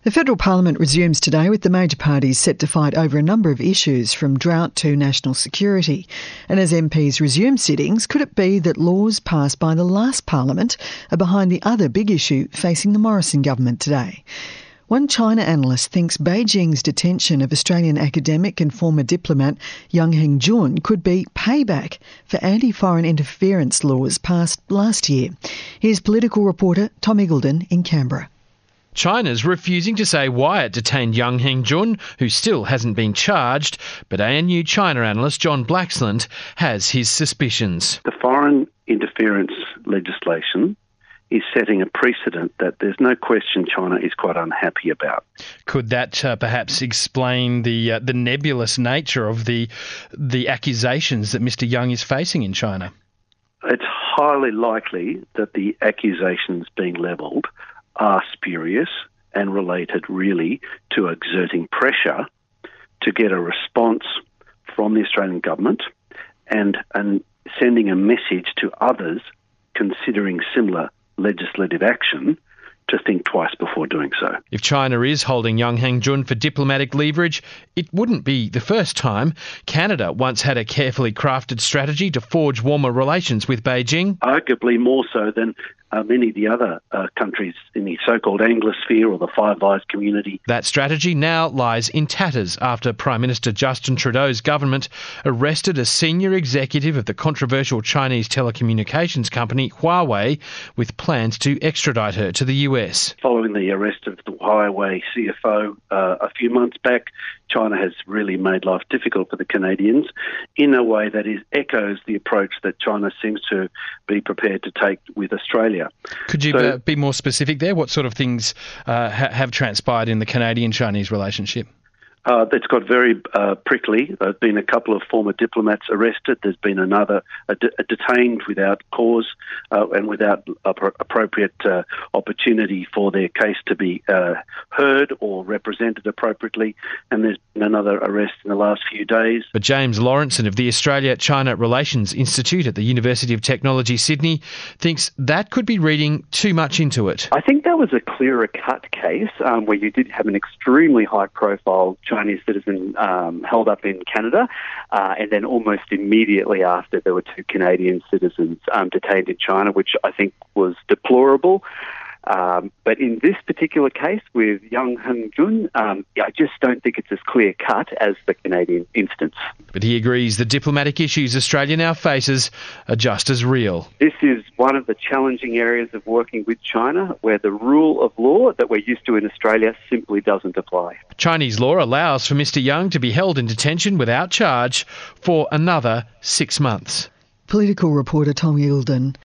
The federal parliament resumes today with the major parties set to fight over a number of issues from drought to national security. And as MPs resume sittings, could it be that laws passed by the last parliament are behind the other big issue facing the Morrison government today? One China analyst thinks Beijing's detention of Australian academic and former diplomat Yang Hengjun could be payback for anti-foreign interference laws passed last year. Here's political reporter Tom Eagledon in Canberra. China's refusing to say why it detained Yang Hengjun, who still hasn't been charged, but ANU China analyst John Blaxland has his suspicions. The foreign interference legislation is setting a precedent that there's no question China is quite unhappy about. Could that perhaps explain the nebulous nature of the accusations that Mr Yang is facing in China? It's highly likely that the accusations being levelled are spurious and related really to exerting pressure to get a response from the Australian government and sending a message to others considering similar legislative action to think twice before doing so. If China is holding Yang Hengjun for diplomatic leverage, it wouldn't be the first time. Canada once had a carefully crafted strategy to forge warmer relations with Beijing. Arguably more so than many of the other countries in the so-called Anglosphere or the Five Eyes community. That strategy now lies in tatters after Prime Minister Justin Trudeau's government arrested a senior executive of the controversial Chinese telecommunications company Huawei with plans to extradite her to the US. Following the arrest of the Huawei CFO a few months back, China has really made life difficult for the Canadians in a way that echoes the approach that China seems to be prepared to take with Australia. Could you be more specific there? What sort of things have transpired in the Canadian-Chinese relationship? That's got very prickly. There have been a couple of former diplomats arrested. There's been another detained without cause and without appropriate opportunity for their case to be heard or represented appropriately. And there's been another arrest in the last few days. But James Lawrenson of the Australia-China Relations Institute at the University of Technology, Sydney, thinks that could be reading too much into it. I think that was a clearer cut case where you did have an extremely high-profile Chinese citizen held up in Canada, and then almost immediately after there were two Canadian citizens detained in China, which I think was deplorable. But in this particular case with Yang Hengjun, I just don't think it's as clear cut as the Canadian instance. But he agrees the diplomatic issues Australia now faces are just as real. This is one of the challenging areas of working with China where the rule of law that we're used to in Australia simply doesn't apply. Chinese law allows for Mr Yang to be held in detention without charge for another 6 months. Political reporter Tom Eagledon.